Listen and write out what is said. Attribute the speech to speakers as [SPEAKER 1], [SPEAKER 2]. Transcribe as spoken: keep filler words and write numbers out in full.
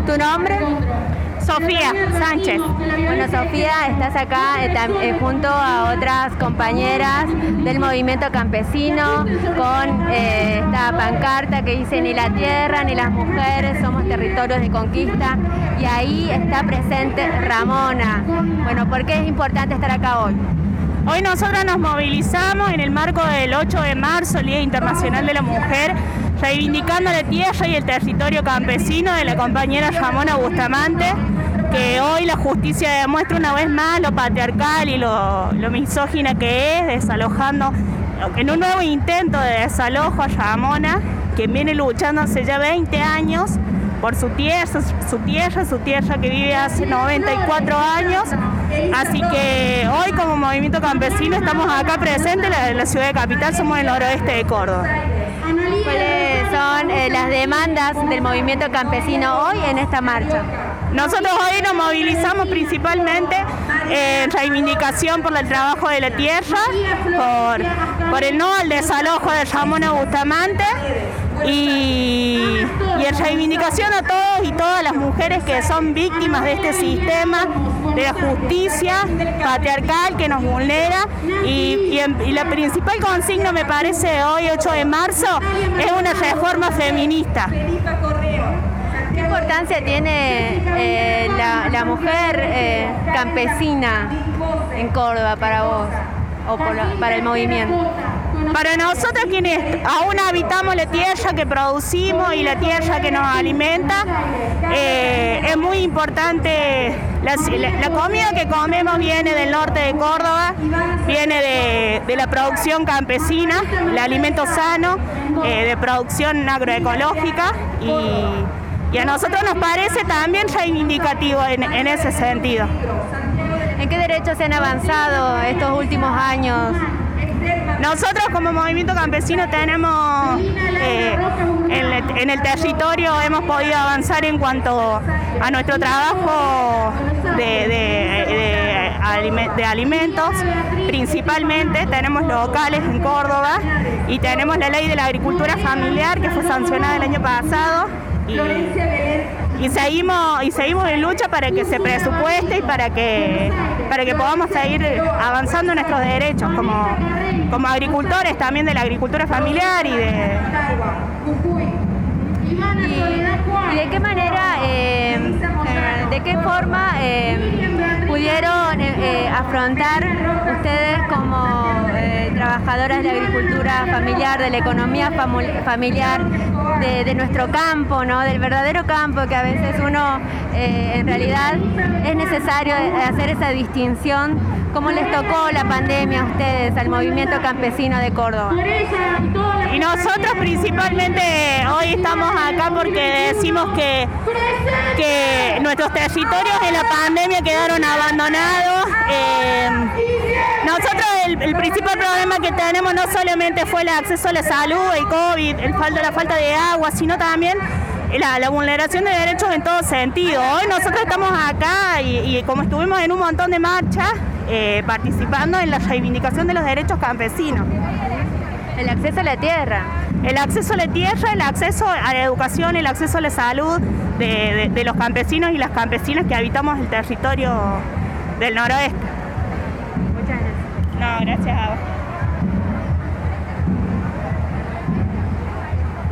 [SPEAKER 1] ¿Tu nombre?
[SPEAKER 2] Sofía Sánchez.
[SPEAKER 1] Bueno, Sofía, estás acá eh, tam- eh, junto a otras compañeras del movimiento campesino con eh, esta pancarta que dice ni la tierra ni las mujeres somos territorios de conquista, y ahí está presente Ramona. Bueno, ¿por qué es importante estar acá hoy?
[SPEAKER 2] Hoy nosotros nos movilizamos en el marco del ocho de marzo, el Día Internacional de la Mujer, reivindicando la tierra y el territorio campesino de la compañera Ramona Bustamante, que hoy la justicia demuestra una vez más lo patriarcal y lo, lo misógina que es, desalojando en un nuevo intento de desalojo a Ramona, que viene luchando hace ya veinte años por su tierra, su tierra, su tierra que vive hace noventa y cuatro años. Así que hoy como movimiento campesino estamos acá presentes en la ciudad de Capital, somos el noroeste de Córdoba.
[SPEAKER 1] ¿Cuáles son eh, las demandas del movimiento campesino hoy en esta marcha?
[SPEAKER 2] Nosotros hoy nos movilizamos principalmente en reivindicación por el trabajo de la tierra, por, por el no al desalojo de Ramona Bustamante y, y en reivindicación a todos y todas las mujeres que son víctimas de este sistema de la justicia patriarcal que nos vulnera, y, y, en, y la principal consigna me parece hoy ocho de marzo es una reforma feminista.
[SPEAKER 1] ¿Qué importancia tiene eh, la, la mujer eh, campesina en Córdoba para vos o por la, para el movimiento?
[SPEAKER 2] Para nosotros quienes aún habitamos la tierra que producimos y la tierra que nos alimenta, eh, es muy importante. La, la, la comida que comemos viene del norte de Córdoba, viene de, de la producción campesina, el alimento sano, eh, de producción agroecológica, y, y a nosotros nos parece también reivindicativo en, en ese sentido.
[SPEAKER 1] ¿En qué derechos se han avanzado estos últimos años?
[SPEAKER 2] Nosotros como movimiento campesino tenemos, eh, en, el, en el territorio hemos podido avanzar en cuanto a nuestro trabajo de, de, de, de alimentos, principalmente tenemos locales en Córdoba y tenemos la ley de la agricultura familiar que fue sancionada el año pasado. Y, y seguimos y seguimos en lucha para que se presupueste y para que para que podamos seguir avanzando en nuestros derechos como, como agricultores también de la agricultura familiar y de
[SPEAKER 1] y, y de qué manera eh, de qué forma eh, pudieron eh, afrontar ustedes como eh, trabajadoras de la agricultura familiar, de la economía famu- familiar de, de nuestro campo, ¿no? Del verdadero campo, que a veces uno eh, en realidad es necesario hacer esa distinción. ¿Cómo les tocó la pandemia a ustedes, al movimiento campesino de Córdoba?
[SPEAKER 2] Y nosotros principalmente hoy estamos acá porque decimos que, que nuestros territorios en la pandemia quedaron abandonados. Eh, nosotros el, el principal problema que tenemos no solamente fue el acceso a la salud, el COVID, el falta, la falta de agua, sino también La, la vulneración de derechos en todo sentido. Hoy nosotros estamos acá y, y como estuvimos en un montón de marchas, eh, participando en la reivindicación de los derechos campesinos.
[SPEAKER 1] El acceso a la tierra.
[SPEAKER 2] El acceso a la tierra, el acceso a la educación, el acceso a la salud de, de, de los campesinos y las campesinas que habitamos el territorio del noroeste.
[SPEAKER 1] Muchas gracias.
[SPEAKER 2] No, gracias a vos.